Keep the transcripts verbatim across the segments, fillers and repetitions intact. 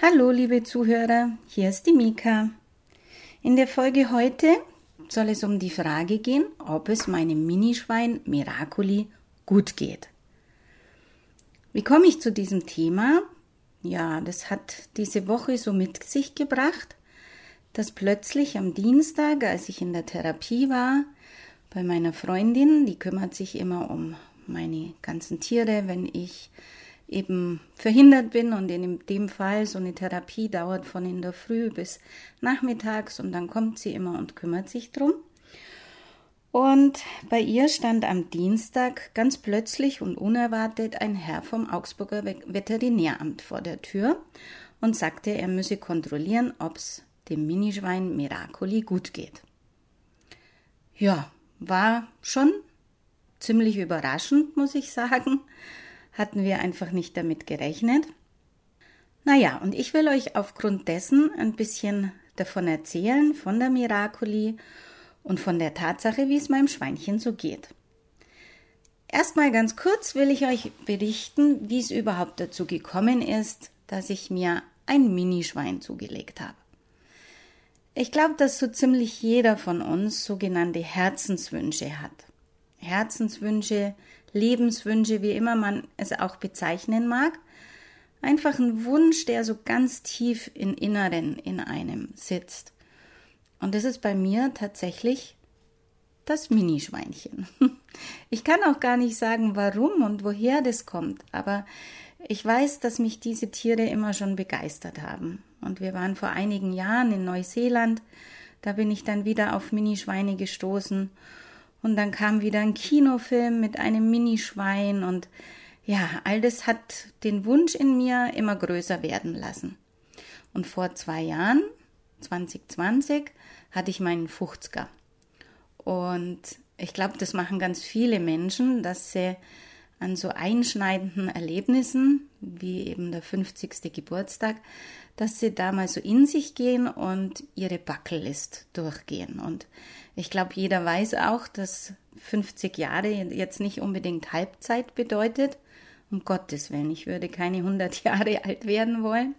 Hallo liebe Zuhörer, hier ist die Mika. In der Folge heute soll es um die Frage gehen, ob es meinem Minischwein Miracoli gut geht. Wie komme ich zu diesem Thema? Ja, das hat diese Woche so mit sich gebracht, dass plötzlich am Dienstag, als ich in der Therapie war, bei meiner Freundin, die kümmert sich immer um meine ganzen Tiere, wenn ich eben verhindert bin, und in dem Fall so eine Therapie dauert von in der Früh bis nachmittags und dann kommt sie immer und kümmert sich drum. Und bei ihr stand am Dienstag ganz plötzlich und unerwartet ein Herr vom Augsburger Veterinäramt vor der Tür und sagte, er müsse kontrollieren, ob es dem Minischwein Miracoli gut geht. Ja, war schon ziemlich überraschend, muss ich sagen. Hatten wir einfach nicht damit gerechnet. Naja, und ich will euch aufgrund dessen ein bisschen davon erzählen, von der Miracoli und von der Tatsache, wie es meinem Schweinchen so geht. Erstmal ganz kurz will ich euch berichten, wie es überhaupt dazu gekommen ist, dass ich mir ein Minischwein zugelegt habe. Ich glaube, dass so ziemlich jeder von uns sogenannte Herzenswünsche hat. Herzenswünsche, Lebenswünsche, wie immer man es auch bezeichnen mag. Einfach ein Wunsch, der so ganz tief im Inneren in einem sitzt. Und das ist bei mir tatsächlich das Minischweinchen. Ich kann auch gar nicht sagen, warum und woher das kommt, aber ich weiß, dass mich diese Tiere immer schon begeistert haben. Und wir waren vor einigen Jahren in Neuseeland, da bin ich dann wieder auf Minischweine gestoßen. Und dann kam wieder ein Kinofilm mit einem Minischwein und ja, all das hat den Wunsch in mir immer größer werden lassen. Und vor zwei Jahren, zwanzig zwanzig, hatte ich meinen fünfziger. Und ich glaube, das machen ganz viele Menschen, dass sie an so einschneidenden Erlebnissen, wie eben der fünfzigste Geburtstag, dass sie da mal so in sich gehen und ihre Bucketlist durchgehen. Und ich glaube, jeder weiß auch, dass fünfzig Jahre jetzt nicht unbedingt Halbzeit bedeutet. Um Gottes Willen, ich würde keine hundert Jahre alt werden wollen.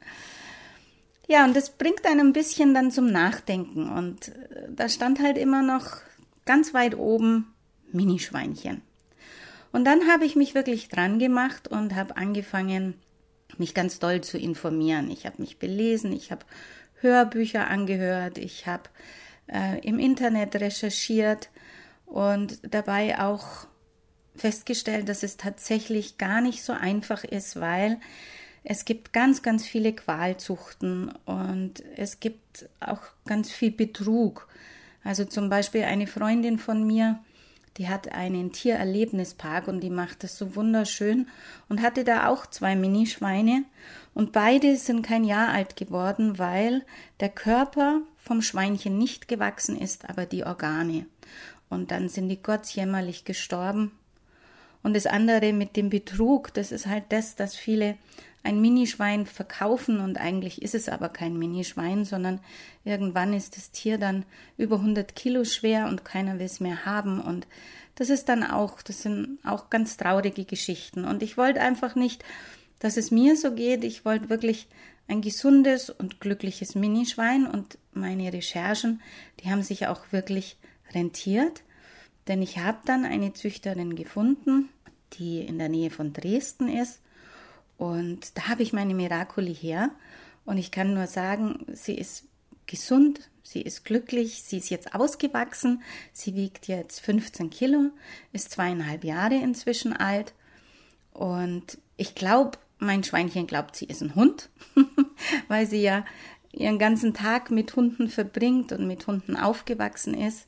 Ja, und das bringt einen ein bisschen dann zum Nachdenken. Und da stand halt immer noch ganz weit oben Minischweinchen. Und dann habe ich mich wirklich dran gemacht und habe angefangen, mich ganz doll zu informieren. Ich habe mich belesen, ich habe Hörbücher angehört, ich habe äh, im Internet recherchiert und dabei auch festgestellt, dass es tatsächlich gar nicht so einfach ist, weil es gibt ganz, ganz viele Qualzuchten und es gibt auch ganz viel Betrug. Also zum Beispiel eine Freundin von mir, die hat einen Tiererlebnispark und die macht das so wunderschön und hatte da auch zwei Minischweine und beide sind kein Jahr alt geworden, weil der Körper vom Schweinchen nicht gewachsen ist, aber die Organe. Und dann sind die gottsjämmerlich gestorben. Und das andere mit dem Betrug, das ist halt das, dass viele ein Minischwein verkaufen und eigentlich ist es aber kein Minischwein, sondern irgendwann ist das Tier dann über hundert Kilo schwer und keiner will es mehr haben und das ist dann auch, das sind auch ganz traurige Geschichten und ich wollte einfach nicht, dass es mir so geht, ich wollte wirklich ein gesundes und glückliches Minischwein und meine Recherchen, die haben sich auch wirklich rentiert, denn ich habe dann eine Züchterin gefunden, die in der Nähe von Dresden ist. Und da habe ich meine Miracoli her und ich kann nur sagen, sie ist gesund, sie ist glücklich, sie ist jetzt ausgewachsen, sie wiegt jetzt fünfzehn Kilo, ist zweieinhalb Jahre inzwischen alt und ich glaube, mein Schweinchen glaubt, sie ist ein Hund, weil sie ja ihren ganzen Tag mit Hunden verbringt und mit Hunden aufgewachsen ist.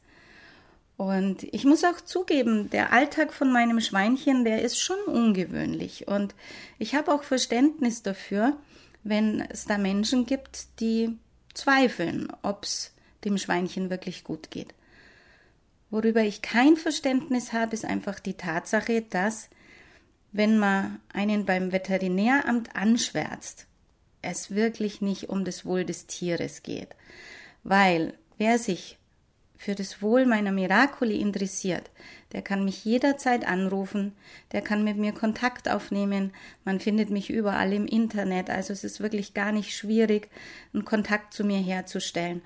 Und ich muss auch zugeben, der Alltag von meinem Schweinchen, der ist schon ungewöhnlich. Und ich habe auch Verständnis dafür, wenn es da Menschen gibt, die zweifeln, ob es dem Schweinchen wirklich gut geht. Worüber ich kein Verständnis habe, ist einfach die Tatsache, dass, wenn man einen beim Veterinäramt anschwärzt, es wirklich nicht um das Wohl des Tieres geht. Weil wer sich für das Wohl meiner Miracoli interessiert, der kann mich jederzeit anrufen, der kann mit mir Kontakt aufnehmen. Man findet mich überall im Internet, also es ist wirklich gar nicht schwierig, einen Kontakt zu mir herzustellen.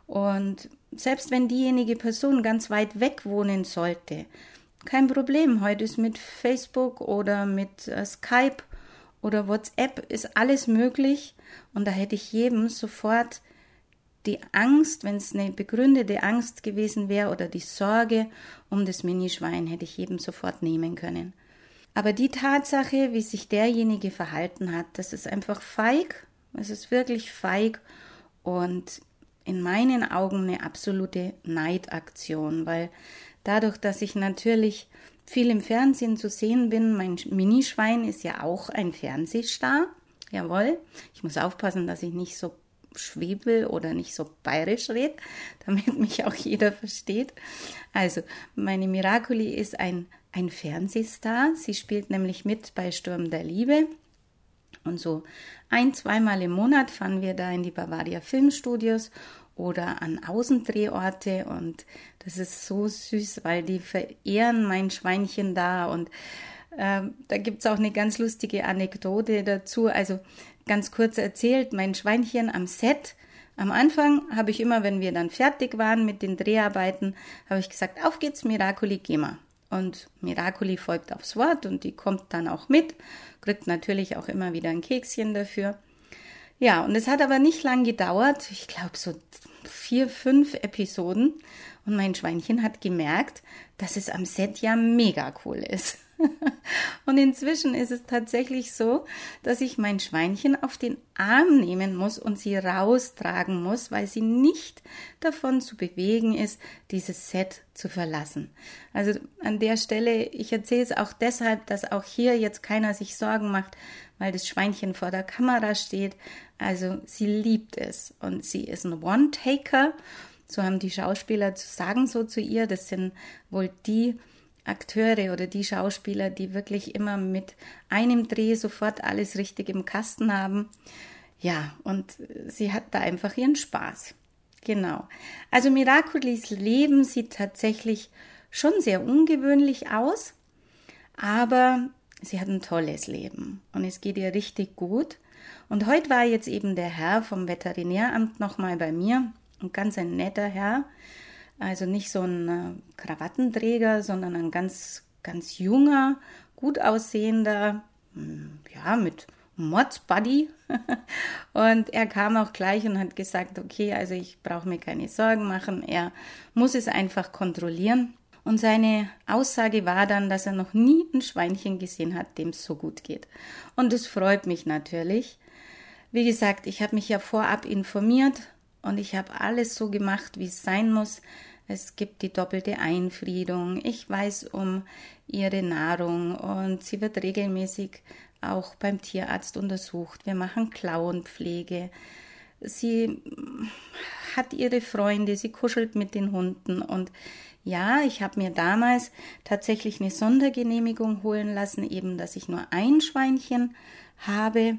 Und selbst wenn diejenige Person ganz weit weg wohnen sollte, kein Problem. Heute ist mit Facebook oder mit äh, Skype oder WhatsApp ist alles möglich. Und da hätte ich jedem sofort die Angst, wenn es eine begründete Angst gewesen wäre oder die Sorge um das Minischwein, hätte ich jedem sofort nehmen können. Aber die Tatsache, wie sich derjenige verhalten hat, das ist einfach feig. Es ist wirklich feig und in meinen Augen eine absolute Neidaktion, weil dadurch, dass ich natürlich viel im Fernsehen zu sehen bin, mein Minischwein ist ja auch ein Fernsehstar, jawohl, ich muss aufpassen, dass ich nicht so schwebel oder nicht so bayerisch rede, damit mich auch jeder versteht. Also, meine Miracoli ist ein, ein Fernsehstar, sie spielt nämlich mit bei Sturm der Liebe. Und so ein-, zweimal im Monat fahren wir da in die Bavaria Filmstudios oder an Außendrehorte und das ist so süß, weil die verehren mein Schweinchen da und äh, da gibt es auch eine ganz lustige Anekdote dazu, also ganz kurz erzählt, mein Schweinchen am Set, am Anfang habe ich immer, wenn wir dann fertig waren mit den Dreharbeiten, habe ich gesagt, auf geht's Miracoli, geh mal. Und Miracoli folgt aufs Wort und die kommt dann auch mit, kriegt natürlich auch immer wieder ein Kekschen dafür. Ja, und es hat aber nicht lang gedauert, ich glaube so vier, fünf Episoden und mein Schweinchen hat gemerkt, dass es am Set ja mega cool ist. Und inzwischen ist es tatsächlich so, dass ich mein Schweinchen auf den Arm nehmen muss und sie raustragen muss, weil sie nicht davon zu bewegen ist, dieses Set zu verlassen. Also an der Stelle, ich erzähle es auch deshalb, dass auch hier jetzt keiner sich Sorgen macht, weil das Schweinchen vor der Kamera steht. Also sie liebt es und sie ist ein One-Taker. So haben die Schauspieler zu sagen so zu ihr. Das sind wohl die Akteure oder die Schauspieler, die wirklich immer mit einem Dreh sofort alles richtig im Kasten haben. Ja, und sie hat da einfach ihren Spaß. Genau. Also Miracolis Leben sieht tatsächlich schon sehr ungewöhnlich aus, aber sie hat ein tolles Leben und es geht ihr richtig gut. Und heute war jetzt eben der Herr vom Veterinäramt nochmal bei mir, ein ganz ein netter Herr, also nicht so ein äh, Krawattenträger, sondern ein ganz, ganz junger, gut aussehender, ja, mit Mordsbuddy. Und er kam auch gleich und hat gesagt, okay, also ich brauche mir keine Sorgen machen, er muss es einfach kontrollieren. Und seine Aussage war dann, dass er noch nie ein Schweinchen gesehen hat, dem es so gut geht. Und das freut mich natürlich. Wie gesagt, ich habe mich ja vorab informiert und ich habe alles so gemacht, wie es sein muss. Es gibt die doppelte Einfriedung. Ich weiß um ihre Nahrung und sie wird regelmäßig auch beim Tierarzt untersucht. Wir machen Klauenpflege. Sie hat ihre Freunde, sie kuschelt mit den Hunden und ja, ich habe mir damals tatsächlich eine Sondergenehmigung holen lassen, eben, dass ich nur ein Schweinchen habe.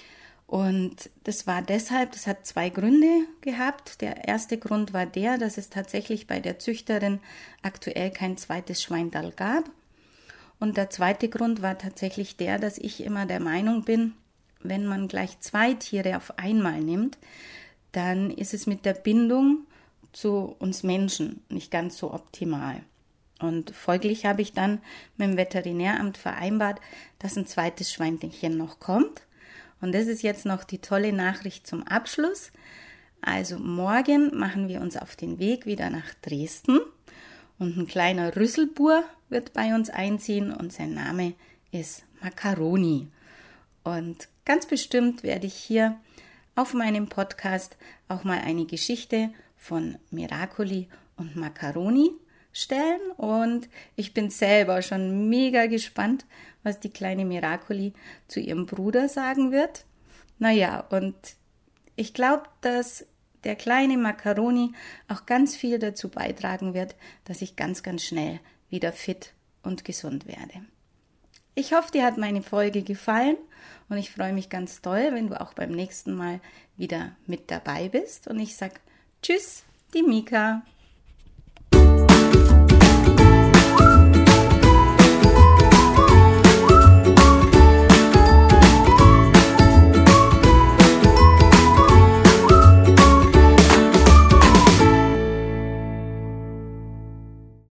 Und das war deshalb, das hat zwei Gründe gehabt. Der erste Grund war der, dass es tatsächlich bei der Züchterin aktuell kein zweites Schweindall gab. Und der zweite Grund war tatsächlich der, dass ich immer der Meinung bin, wenn man gleich zwei Tiere auf einmal nimmt, dann ist es mit der Bindung zu uns Menschen nicht ganz so optimal. Und folglich habe ich dann mit dem Veterinäramt vereinbart, dass ein zweites Schweinchen noch kommt. Und das ist jetzt noch die tolle Nachricht zum Abschluss. Also morgen machen wir uns auf den Weg wieder nach Dresden und ein kleiner Rüsselbur wird bei uns einziehen und sein Name ist Macaroni. Und ganz bestimmt werde ich hier auf meinem Podcast auch mal eine Geschichte von Miracoli und Macaroni stellen und ich bin selber schon mega gespannt, was die kleine Miracoli zu ihrem Bruder sagen wird. Naja, und ich glaube, dass der kleine Macaroni auch ganz viel dazu beitragen wird, dass ich ganz, ganz schnell wieder fit und gesund werde. Ich hoffe, dir hat meine Folge gefallen und ich freue mich ganz doll, wenn du auch beim nächsten Mal wieder mit dabei bist und ich sage Tschüss, die Mika. Musik